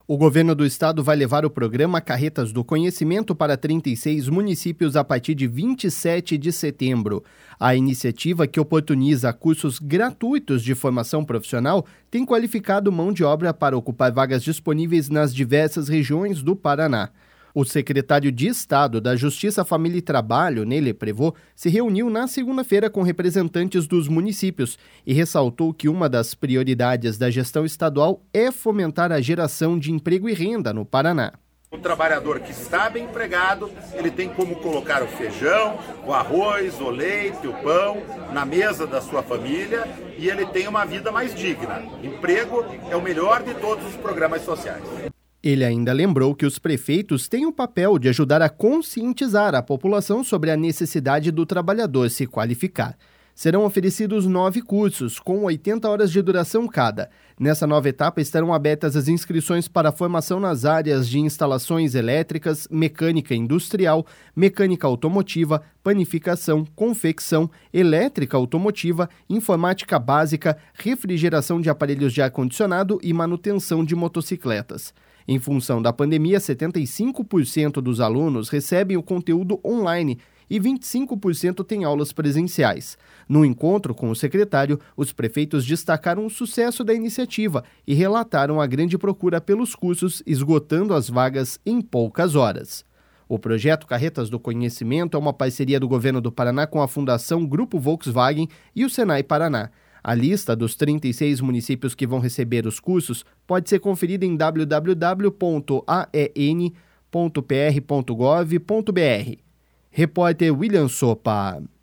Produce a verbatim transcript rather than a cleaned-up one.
O governo do estado vai levar o programa Carretas do Conhecimento para trinta e seis municípios a partir de vinte e sete de setembro. A iniciativa, que oportuniza cursos gratuitos de formação profissional, tem qualificado mão de obra para ocupar vagas disponíveis nas diversas regiões do Paraná. O secretário de Estado da Justiça, Família e Trabalho, Nele Prevô, se reuniu na segunda-feira com representantes dos municípios e ressaltou que uma das prioridades da gestão estadual é fomentar a geração de emprego e renda no Paraná. O trabalhador que está bem empregado, ele tem como colocar o feijão, o arroz, o leite, o pão na mesa da sua família e ele tem uma vida mais digna. Emprego é o melhor de todos os programas sociais. Ele ainda lembrou que os prefeitos têm o papel de ajudar a conscientizar a população sobre a necessidade do trabalhador se qualificar. Serão oferecidos nove cursos, com oitenta horas de duração cada. Nessa nova etapa estarão abertas as inscrições para a formação nas áreas de instalações elétricas, mecânica industrial, mecânica automotiva, panificação, confecção, elétrica automotiva, informática básica, refrigeração de aparelhos de ar-condicionado e manutenção de motocicletas. Em função da pandemia, setenta e cinco por cento dos alunos recebem o conteúdo online e vinte e cinco por cento têm aulas presenciais. No encontro com o secretário, os prefeitos destacaram o sucesso da iniciativa e relataram a grande procura pelos cursos, esgotando as vagas em poucas horas. O projeto Carretas do Conhecimento é uma parceria do governo do Paraná com a Fundação Grupo Volkswagen e o Senai Paraná. A lista dos trinta e seis municípios que vão receber os cursos pode ser conferida em w w w ponto a e n ponto p r ponto gov ponto b r. Repórter William Sopa.